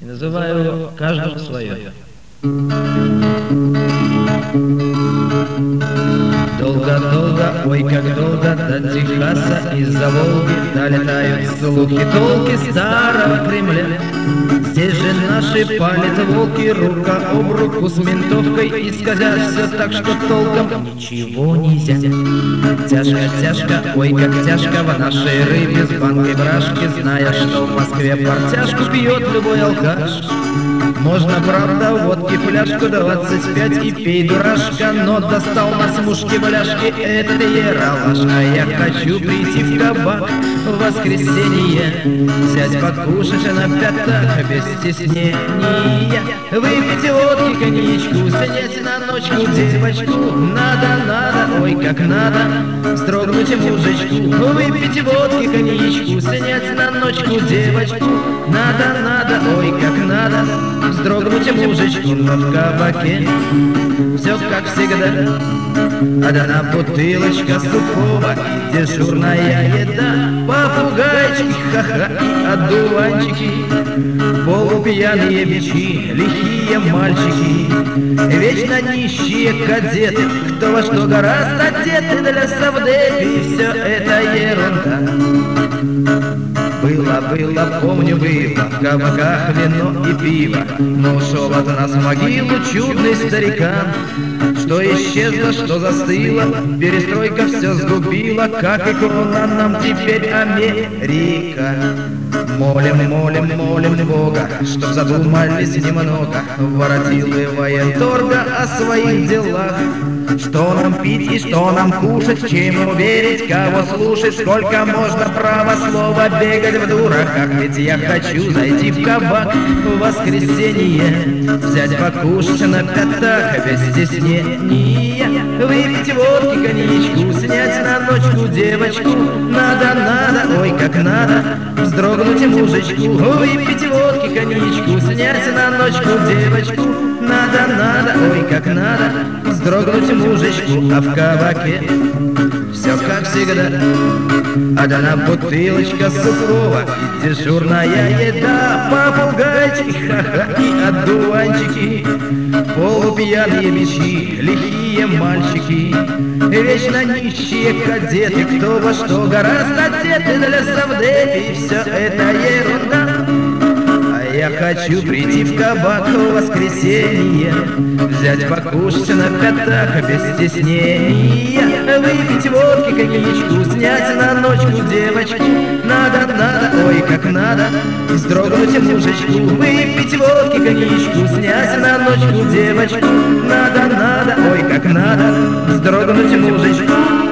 и называю его каждому свое. Долго-долго, ой, как долго, до Техаса из-за Волги долетают слухи, толки старого Кремля. Здесь же наши палят волки рука об руку с ментовкой, и сказать все так, что толком ничего нельзя. Тяжко, тяжко, ой, как тяжко в нашей рыбе с банкой брашки, зная, что в Москве портяжку пьет любой алкаш. Можно, правда, водки фляжку 25 и пей, дурашка, но достал нас мушки-бляшки этот ералаш. А я хочу прийти в кабак в воскресенье, взять покушать на пятак без стеснения, выпить водки, коньячку, снять на ночку девочку. Надо, надо, ой, как надо, вздрогнуть мужичку, выпить водки, коньячку, снять на ночку девочку. Надо, надо, ой, как надо, вздрогнуть мужичку, но в кабаке все как всегда. Одна бутылочка сухого и дежурная еда, попугайчики, ха-ха, и одуванчики, полупьяные бичи, лихие мальчики, вечно нищие кадеты, кто во что гораст одеты для совдепи, и все это ерунда. Было, помню, было в кабаках вино и пиво, но ушел от нас в могилу чудный старикан. Что исчезло, что застыло, перестройка все сгубила, как икона нам теперь Америка. Молим, молим, молим Бога, чтоб задумались немного воротилы военторга о своих делах. Что нам пить и что нам кушать, чему верить, кого слушать, сколько можно право слова бегать в дураках. Ведь я хочу зайти в кабак в воскресенье, взять покушать на пятак без стеснения, выпить водки, коньячку, снять на ночку девочку. Надо, надо, ой, как надо, вздрогнуть мужичку, выпить водки, коньячку, снять на ночку девочку. Надо, надо, ой, как надо, вздрогнуть мужичку, а в кабаке все как всегда. Одна бутылочка сухого и дежурная еда, попугайчики, ха-ха, и одуванчики, полупьяные бичи, лихие мальчики, вечно нищие кадеты, кто во что гораст одеты для совдепи, и все это ерунда. Я хочу прийти в кабак в воскресенье, взять покушать на пятак без стеснения, выпить водки, коньячку, снять на ночку девочку. Надо, надо, ой, как надо, вздрогнуть мужичку, выпить водки, коньячку, снять на ночку девочку. Надо, надо, ой, как надо, вздрогнуть мужичку.